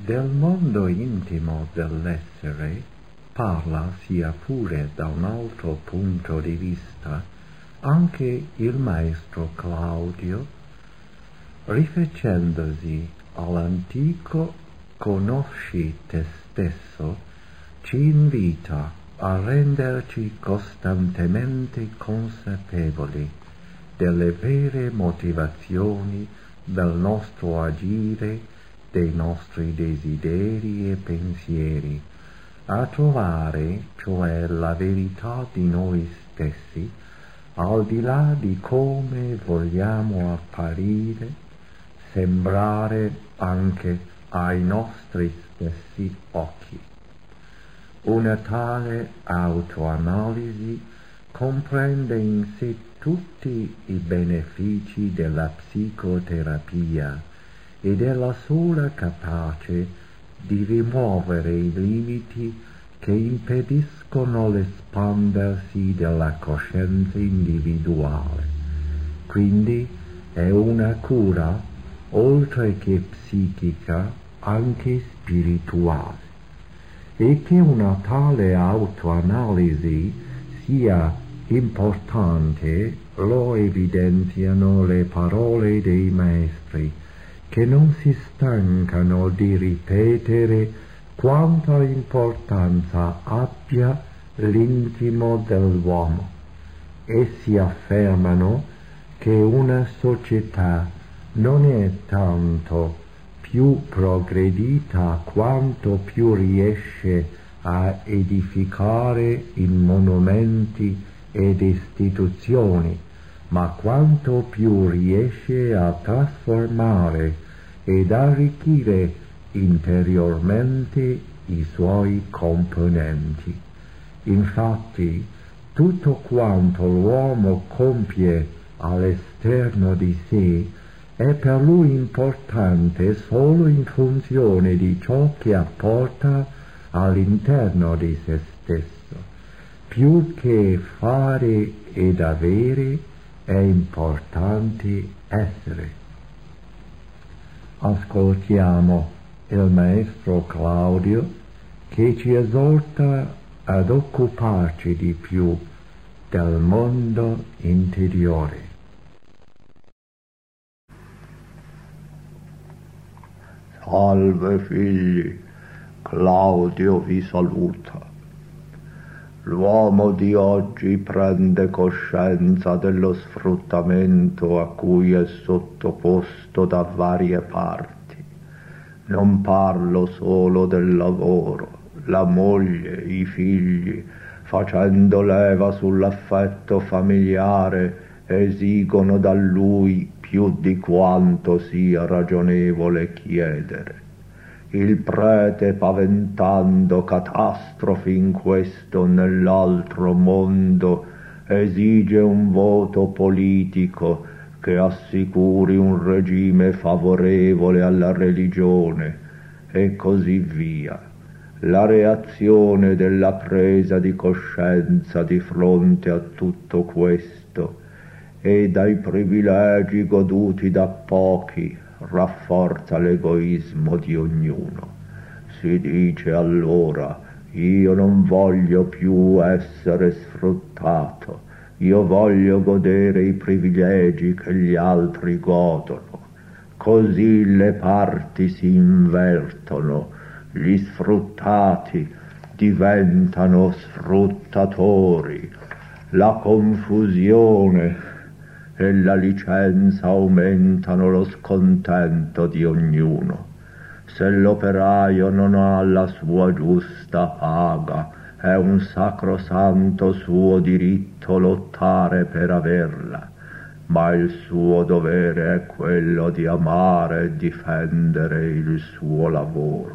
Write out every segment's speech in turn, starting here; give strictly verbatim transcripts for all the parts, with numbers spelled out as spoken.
Del mondo intimo dell'essere parla, sia pure da un altro punto di vista, anche il maestro Claudio, rifacendosi all'antico conosci te stesso, ci invita a renderci costantemente consapevoli delle vere motivazioni del nostro agire, dei nostri desideri e pensieri, a trovare, cioè, la verità di noi stessi, al di là di come vogliamo apparire, sembrare anche ai nostri stessi occhi. Una tale autoanalisi comprende in sé tutti i benefici della psicoterapia ed è la sola capace di rimuovere i limiti che impediscono l'espandersi della coscienza individuale. Quindi è una cura, oltre che psichica, anche spirituale. E che una tale autoanalisi sia importante lo evidenziano le parole dei maestri, che non si stancano di ripetere quanta importanza abbia l'intimo dell'uomo. Essi affermano che una società non è tanto più progredita quanto più riesce a edificare in monumenti ed istituzioni, ma quanto più riesce a trasformare ed arricchire interiormente i suoi componenti. Infatti, tutto quanto l'uomo compie all'esterno di sé è per lui importante solo in funzione di ciò che apporta all'interno di se stesso. Più che fare ed avere, è importante essere. Ascoltiamo il maestro Claudio, che ci esorta ad occuparci di più del mondo interiore. Salve figli, Claudio vi saluta. L'uomo di oggi prende coscienza dello sfruttamento a cui è sottoposto da varie parti. Non parlo solo del lavoro, la moglie, i figli, facendo leva sull'affetto familiare, esigono da lui più di quanto sia ragionevole chiedere. Il prete, paventando catastrofi in questo o nell'altro mondo, esige un voto politico che assicuri un regime favorevole alla religione, e così via. La reazione della presa di coscienza di fronte a tutto questo e dai privilegi goduti da pochi rafforza l'egoismo di ognuno. Si dice allora: io non voglio più essere sfruttato, io voglio godere i privilegi che gli altri godono. Così le parti si invertono, gli sfruttati diventano sfruttatori, la confusione e la licenza aumentano lo scontento di ognuno. Se l'operaio non ha la sua giusta paga, è un sacrosanto suo diritto lottare per averla, ma il suo dovere è quello di amare e difendere il suo lavoro.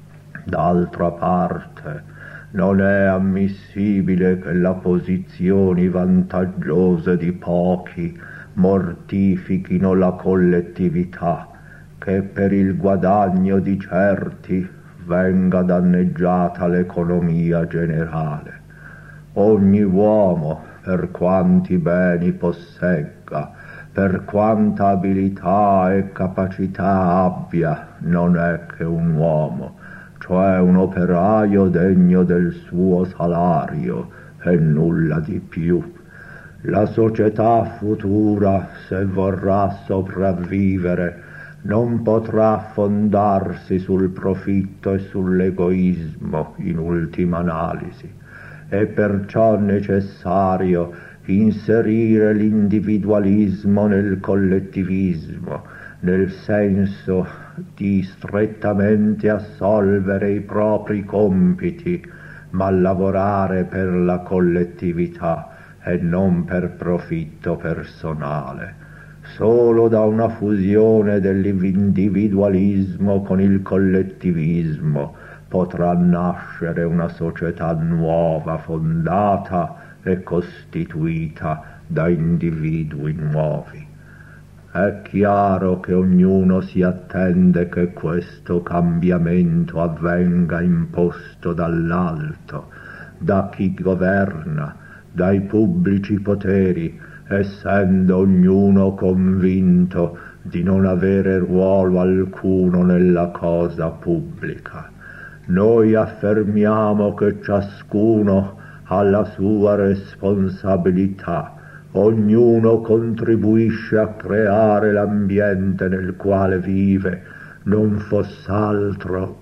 D'altra parte, non è ammissibile che le posizioni vantaggiose di pochi mortifichino la collettività, che per il guadagno di certi venga danneggiata l'economia generale. Ogni uomo, per quanti beni possegga, per quanta abilità e capacità abbia, non è che un uomo, cioè un operaio degno del suo salario e nulla di più. La società futura, se vorrà sopravvivere, non potrà fondarsi sul profitto e sull'egoismo in ultima analisi. È perciò necessario inserire l'individualismo nel collettivismo, nel senso di strettamente assolvere i propri compiti, ma lavorare per la collettività e non per profitto personale. Solo da una fusione dell'individualismo con il collettivismo potrà nascere una società nuova, fondata e costituita da individui nuovi. È chiaro che ognuno si attende che questo cambiamento avvenga imposto dall'alto, da chi governa, dai pubblici poteri, essendo ognuno convinto di non avere ruolo alcuno nella cosa pubblica. Noi affermiamo che ciascuno ha la sua responsabilità, ognuno contribuisce a creare l'ambiente nel quale vive, non foss'altro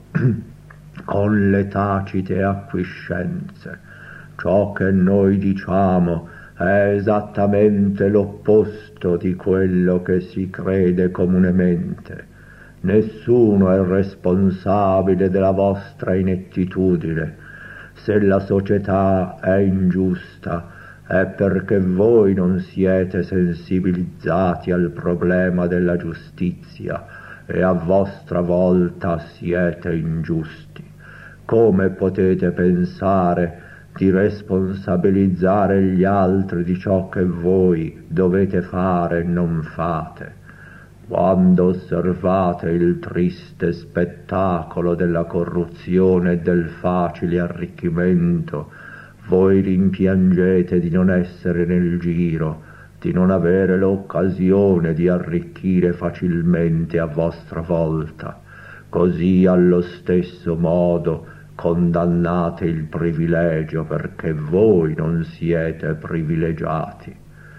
con le tacite acquiescenze. Ciò che noi diciamo è esattamente l'opposto di quello che si crede comunemente. Nessuno è responsabile della vostra inettitudine. Se la società è ingiusta, è perché voi non siete sensibilizzati al problema della giustizia e a vostra volta siete ingiusti. Come potete pensare di responsabilizzare gli altri di ciò che voi dovete fare e non fate? Quando osservate il triste spettacolo della corruzione e del facile arricchimento, voi rimpiangete di non essere nel giro, di non avere l'occasione di arricchire facilmente a vostra volta. Così allo stesso modo condannate il privilegio perché voi non siete privilegiati.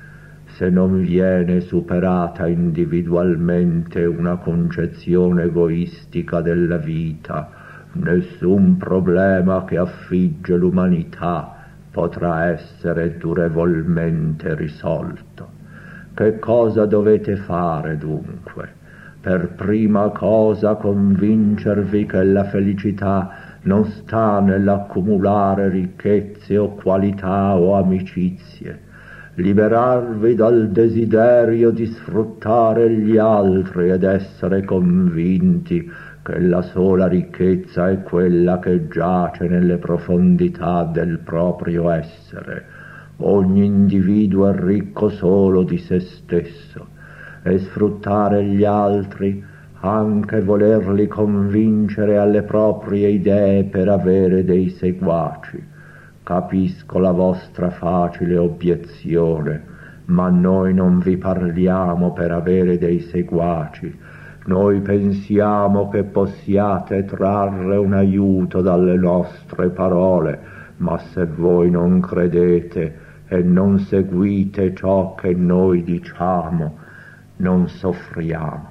Se non viene superata individualmente una concezione egoistica della vita, nessun problema che affligge l'umanità potrà essere durevolmente risolto. Che cosa dovete fare dunque? Per prima cosa convincervi che la felicità non sta nell'accumulare ricchezze o qualità o amicizie, liberarvi dal desiderio di sfruttare gli altri ed essere convinti che la sola ricchezza è quella che giace nelle profondità del proprio essere. Ogni individuo è ricco solo di se stesso, e sfruttare gli altri, anche volerli convincere alle proprie idee per avere dei seguaci. Capisco la vostra facile obiezione, ma noi non vi parliamo per avere dei seguaci. Noi pensiamo che possiate trarre un aiuto dalle nostre parole, ma se voi non credete e non seguite ciò che noi diciamo, non soffriamo.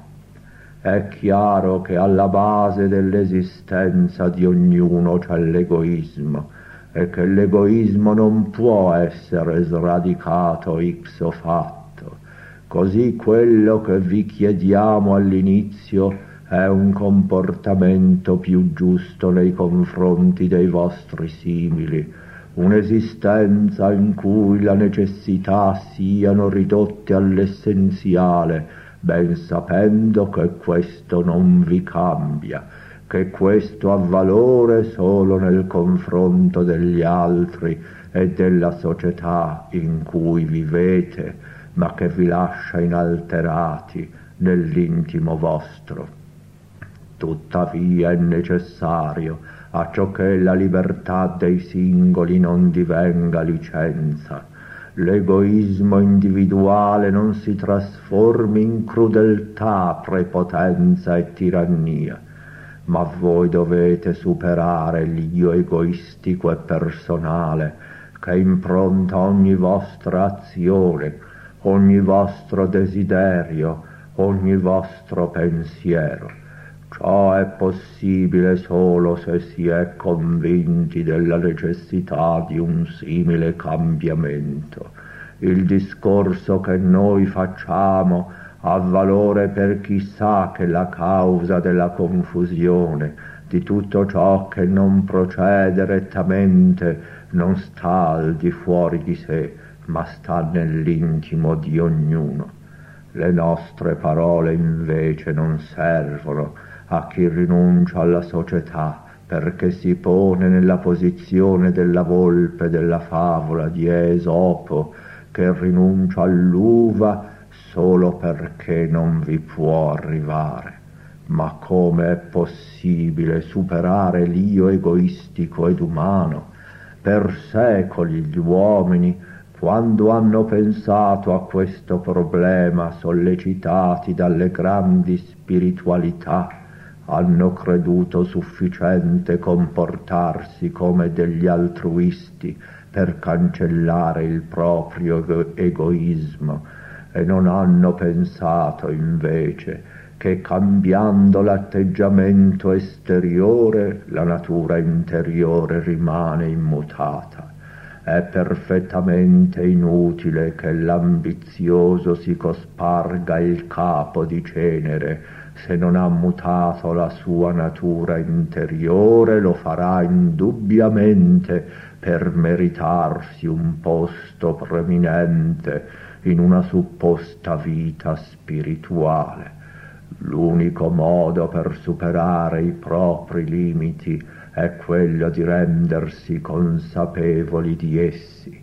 È chiaro che alla base dell'esistenza di ognuno c'è l'egoismo e che l'egoismo non può essere sradicato ipso facto. Così quello che vi chiediamo all'inizio è un comportamento più giusto nei confronti dei vostri simili, un'esistenza in cui le necessità siano ridotte all'essenziale, ben sapendo che questo non vi cambia, che questo ha valore solo nel confronto degli altri e della società in cui vivete, ma che vi lascia inalterati nell'intimo vostro. Tuttavia è necessario, acciò che la libertà dei singoli non divenga licenza, l'egoismo individuale non si trasformi in crudeltà, prepotenza e tirannia, ma voi dovete superare l'io egoistico e personale che impronta ogni vostra azione, ogni vostro desiderio, ogni vostro pensiero. Ciò è possibile solo se si è convinti della necessità di un simile cambiamento. Il discorso che noi facciamo ha valore per chi sa che la causa della confusione, di tutto ciò che non procede rettamente, non sta al di fuori di sé, ma sta nell'intimo di ognuno. Le nostre parole invece non servono a chi rinuncia alla società, perché si pone nella posizione della volpe della favola di Esopo, che rinuncia all'uva solo perché non vi può arrivare. Ma come è possibile superare l'io egoistico ed umano? Per secoli gli uomini, quando hanno pensato a questo problema, sollecitati dalle grandi spiritualità, hanno creduto sufficiente comportarsi come degli altruisti per cancellare il proprio ego- egoismo e non hanno pensato invece che cambiando l'atteggiamento esteriore la natura interiore rimane immutata. È perfettamente inutile che l'ambizioso si cosparga il capo di cenere. Se non ha mutato la sua natura interiore, lo farà indubbiamente per meritarsi un posto preminente in una supposta vita spirituale. L'unico modo per superare i propri limiti è quello di rendersi consapevoli di essi.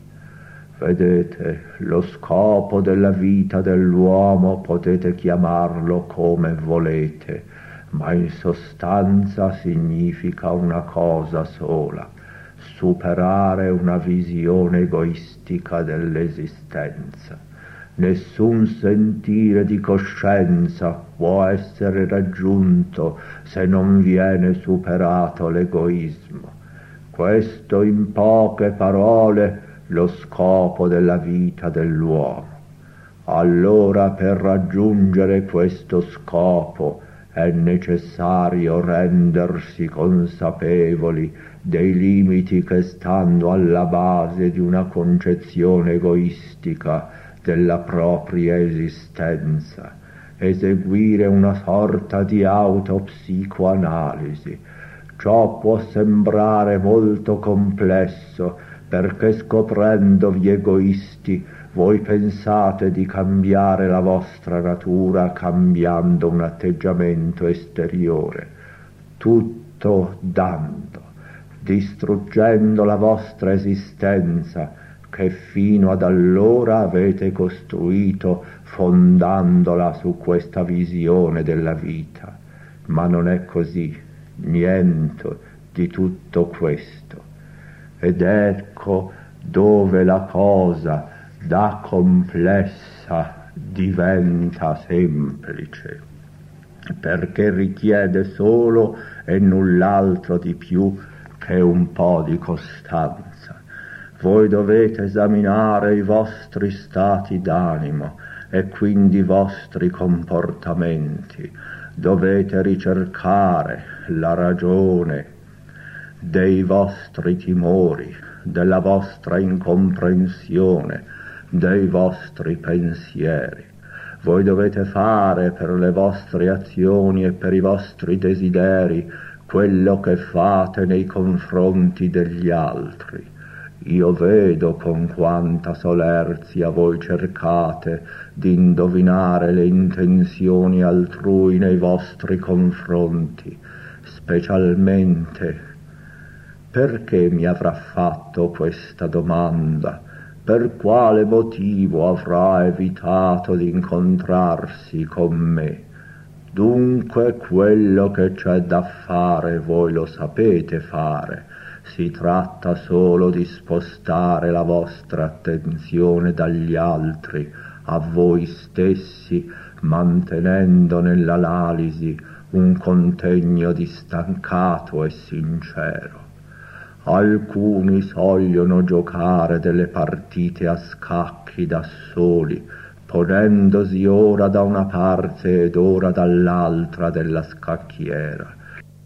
Vedete, lo scopo della vita dell'uomo potete chiamarlo come volete, ma in sostanza significa una cosa sola: superare una visione egoistica dell'esistenza. Nessun sentire di coscienza può essere raggiunto se non viene superato l'egoismo. Questo, in poche parole, lo scopo della vita dell'uomo. Allora, per raggiungere questo scopo è necessario rendersi consapevoli dei limiti che stanno alla base di una concezione egoistica della propria esistenza, eseguire una sorta di autopsicoanalisi. Ciò può sembrare molto complesso, perché scoprendovi egoisti voi pensate di cambiare la vostra natura cambiando un atteggiamento esteriore, tutto dando, distruggendo la vostra esistenza che fino ad allora avete costruito fondandola su questa visione della vita. Ma non è così, niente di tutto questo. Ed ecco dove la cosa da complessa diventa semplice, perché richiede solo e null'altro di più che un po' di costanza. Voi dovete esaminare i vostri stati d'animo e quindi i vostri comportamenti. Dovete ricercare la ragione dei vostri timori, della vostra incomprensione, dei vostri pensieri. Voi dovete fare per le vostre azioni e per i vostri desideri quello che fate nei confronti degli altri. Io vedo con quanta solerzia voi cercate di indovinare le intenzioni altrui nei vostri confronti, specialmente perché mi avrà fatto questa domanda? Per quale motivo avrà evitato di incontrarsi con me? Dunque quello che c'è da fare voi lo sapete fare. si tratta solo di spostare la vostra attenzione dagli altri a voi stessi, mantenendo nell'analisi un contegno distancato e sincero. Alcuni sogliono giocare delle partite a scacchi da soli, ponendosi ora da una parte ed ora dall'altra della scacchiera.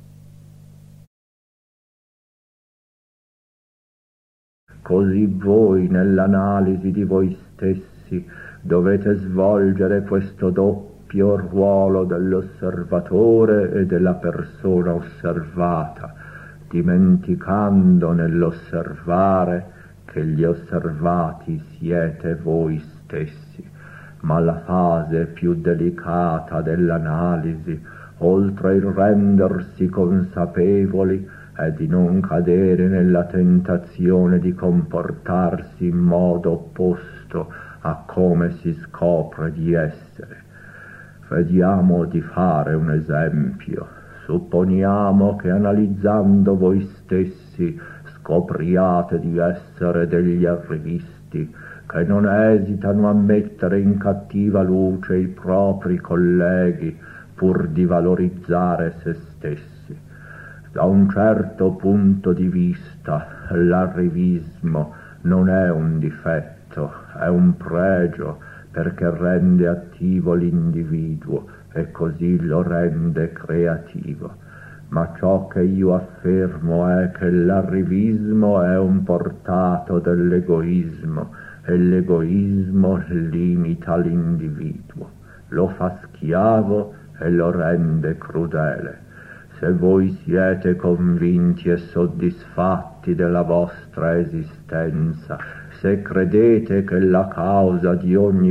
Così voi, nell'analisi di voi stessi, dovete svolgere questo doppio ruolo dell'osservatore e della persona osservata, dimenticando nell'osservare che gli osservati siete voi stessi. Ma la fase più delicata dell'analisi, oltre il rendersi consapevoli, è di non cadere nella tentazione di comportarsi in modo opposto a come si scopre di essere. Vediamo di fare un esempio. Supponiamo che analizzando voi stessi scopriate di essere degli arrivisti che non esitano a mettere in cattiva luce i propri colleghi pur di valorizzare se stessi. Da un certo punto di vista l'arrivismo non è un difetto, è un pregio, perché rende attivo l'individuo e così lo rende creativo. Ma ciò che io affermo è che l'arrivismo è un portato dell'egoismo e l'egoismo limita l'individuo, lo fa schiavo e lo rende crudele. Se voi siete convinti e soddisfatti della vostra esistenza, se credete che la causa di ogni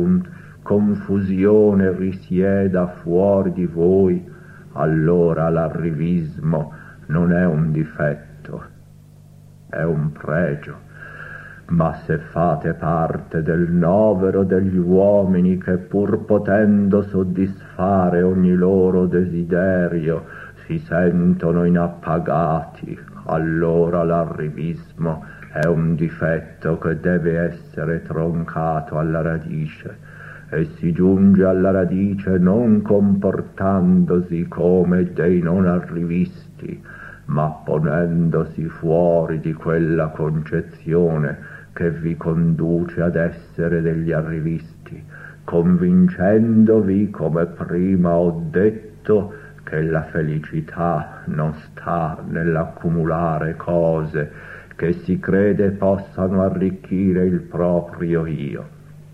confusione risieda fuori di voi, allora l'arrivismo non è un difetto, è un pregio. Ma se fate parte del novero degli uomini che pur potendo soddisfare ogni loro desiderio si sentono inappagati, allora l'arrivismo è un difetto che deve essere troncato alla radice, e si giunge alla radice non comportandosi come dei non arrivisti, ma ponendosi fuori di quella concezione che vi conduce ad essere degli arrivisti, convincendovi, come prima ho detto, che la felicità non sta nell'accumulare cose che si crede possano arricchire il proprio io.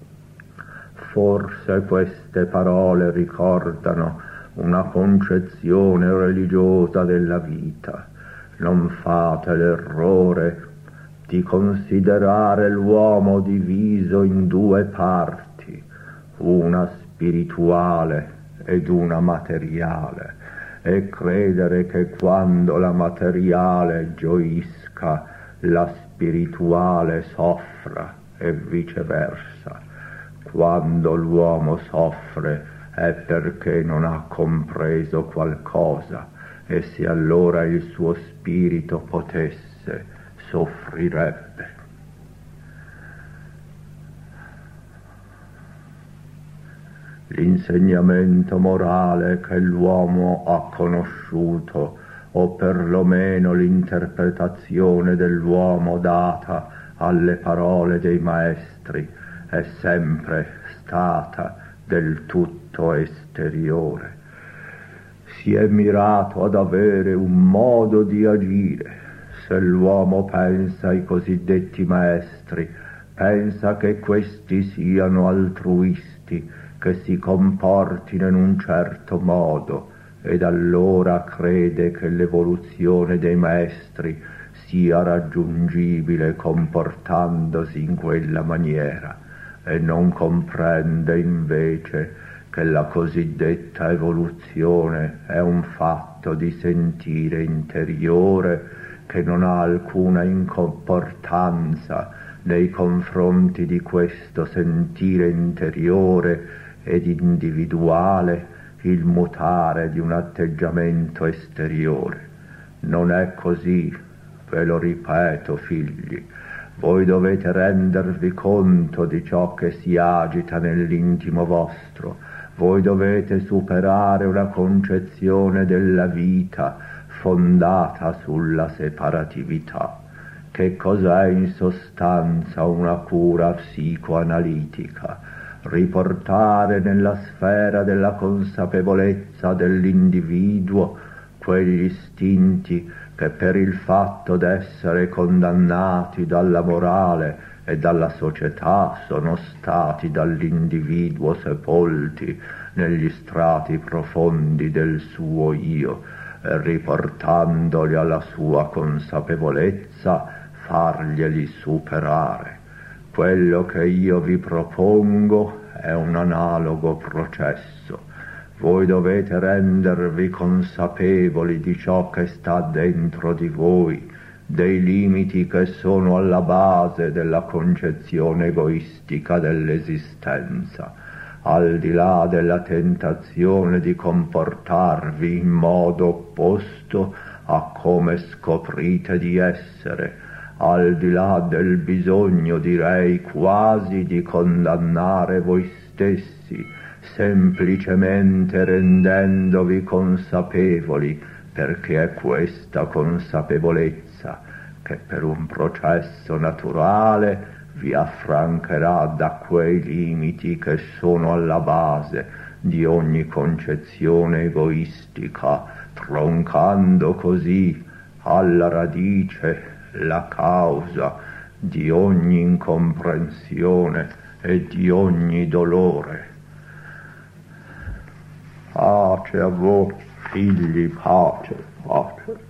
Forse queste parole ricordano una concezione religiosa della vita. Non fate l'errore di considerare l'uomo diviso in due parti, una spirituale ed una materiale, e credere che quando la materiale gioisca, la spirituale soffra e viceversa. Quando l'uomo soffre è perché non ha compreso qualcosa, e se allora il suo spirito potesse, soffrirebbe. L'insegnamento morale che l'uomo ha conosciuto, o perlomeno l'interpretazione dell'uomo data alle parole dei maestri, è sempre stata del tutto esteriore. Si è mirato ad avere un modo di agire. Se l'uomo pensa ai cosiddetti maestri, pensa che questi siano altruisti, che si comportino in un certo modo, ed allora crede che l'evoluzione dei maestri sia raggiungibile comportandosi in quella maniera, e non comprende invece che la cosiddetta evoluzione è un fatto di sentire interiore che non ha alcuna importanza nei confronti di questo sentire interiore ed individuale il mutare di un atteggiamento esteriore. Non è così, ve lo ripeto, figli, voi dovete rendervi conto di ciò che si agita nell'intimo vostro, voi dovete superare una concezione della vita fondata sulla separatività. Che cos'è in sostanza una cura psicoanalitica? Riportare nella sfera della consapevolezza dell'individuo quegli istinti che per il fatto d'essere condannati dalla morale e dalla società sono stati dall'individuo sepolti negli strati profondi del suo io, e riportandoli alla sua consapevolezza farglieli superare. Quello che io vi propongo è un analogo processo. Voi dovete rendervi consapevoli di ciò che sta dentro di voi, dei limiti che sono alla base della concezione egoistica dell'esistenza, al di là della tentazione di comportarvi in modo opposto a come scoprite di essere, al di là del bisogno, direi quasi, di condannare voi stessi, semplicemente rendendovi consapevoli, perché è questa consapevolezza che per un processo naturale vi affrancherà da quei limiti che sono alla base di ogni concezione egoistica, troncando così alla radice la causa di ogni incomprensione e di ogni dolore. Pace a voi, figli, pace, pace.